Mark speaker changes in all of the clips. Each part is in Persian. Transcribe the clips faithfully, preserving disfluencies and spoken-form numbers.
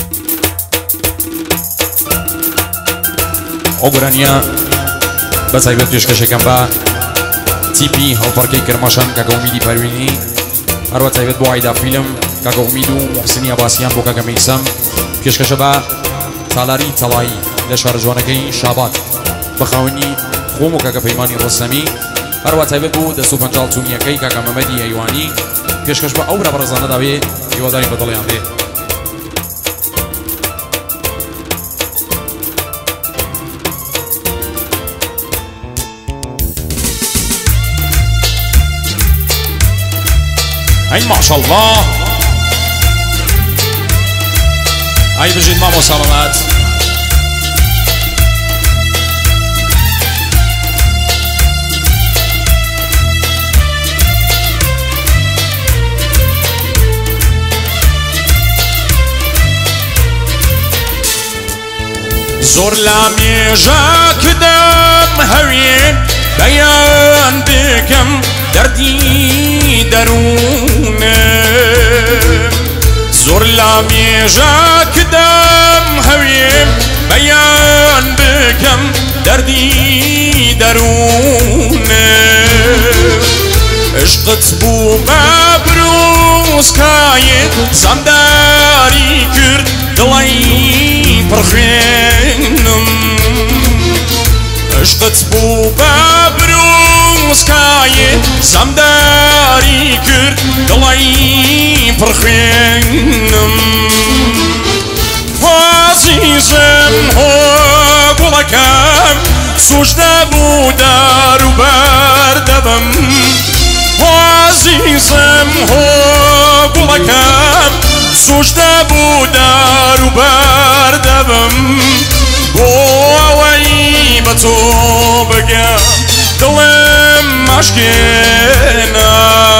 Speaker 1: ئۆگرانیا بەسایبێت پێشکەشەکەم بە تیپی هەڵپەڕکەی کرماشان کاکە ئومیدی پەروینی هەروە تایبێت بۆ ئایدا فیلم کاکە ئومید و محسنی عەباسیان بۆ کاکە میسەم پێشکەشە بە تالاری تەڵایی لە شارە جوانەکەی شابات بەخاوەنی خۆم و کاکە پەیمانی ڕۆستەمی هەروە تایبێت بۆ دەست و پەنجاڵ چوونیەکەی کاکە مەمەدی ئەیوانی پێشکەش بە ئەو ڕەبەڕەزانەدا بێ هیواداری بەدڵیان بێ أي ما شاء الله أي بجد ما مصممات زور لامي جاك دم هوين بيان بكم دردي درونم زور لامي جاك دم هوين بيان بكم دردي درونم عشقت بو مبروز كاين زمداري كرد دلي برخينم عشقت بو مبروز كاين زمداري كرد دلي برخينم عزيزم هو قولكم سوجنا بو دارو بردبم عزيزم هو قولكم سوجنا بو دارو بردبم بووي بتو بقى دلم مشكينا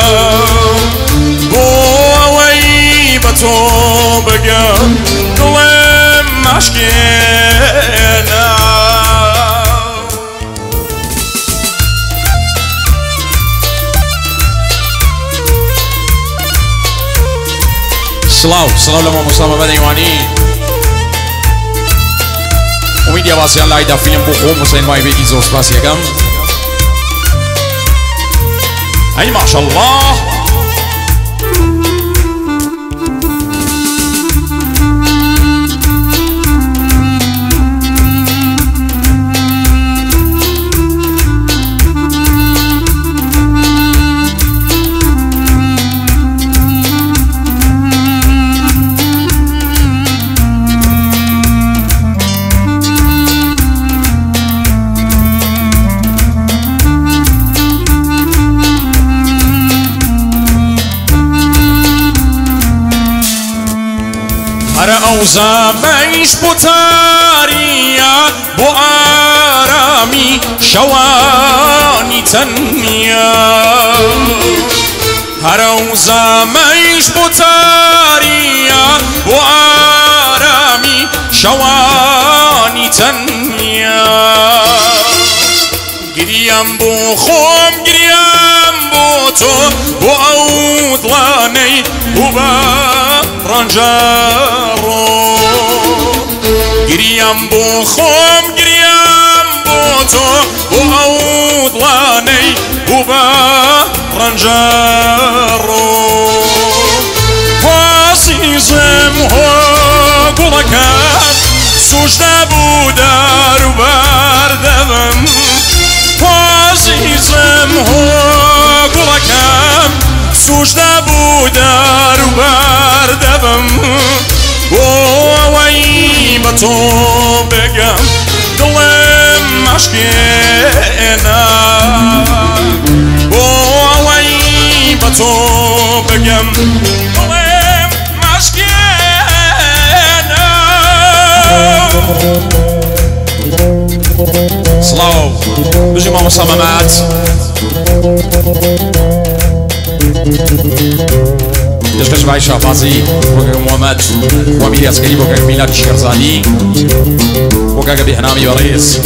Speaker 1: بووي بتو بقى دلم مشكينا سلاو سلاو لما مسلمة بديواني أميدي عباسيان لايدا فيلم بخوم حسين ماي بيتي زور سباس يقام أي ما شاء الله زمانش بطارية بآرامي شواني تنيا هرو زمانش بطارية بآرامي شواني تنيا گريم بو خوم گريم بو تو بو أوضلاني بو رنجارو گریم بو خوم گریم بو تو بو أوضلاني بو رنجارو عزيزم هو قولكم سوجنا بو دارو بردبم عزيزم هو قولكم سوجنا بو دارو بردبم بووي بتو بقم دلم مشكينا بووي بتو بقم دلم مشكينا سلاو بجي ما مصممات دشکش بای شافازی وکه محمد و میری اسکری وکه میلاد شیرزادی وکه بهنامی و رئیس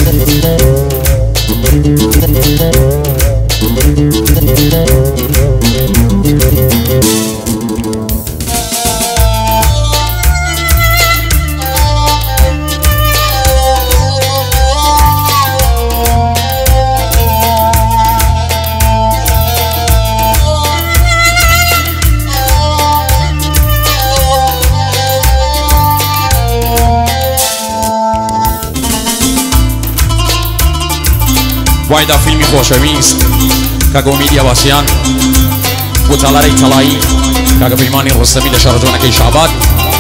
Speaker 1: وایدا فیلمی خۆشەویست کاکە ئومیدی ئەواسیان بۆ تاڵارەی تەڵایی کاکە پەیمانی ڕۆستەمی لە شارە جوانەکەی شابات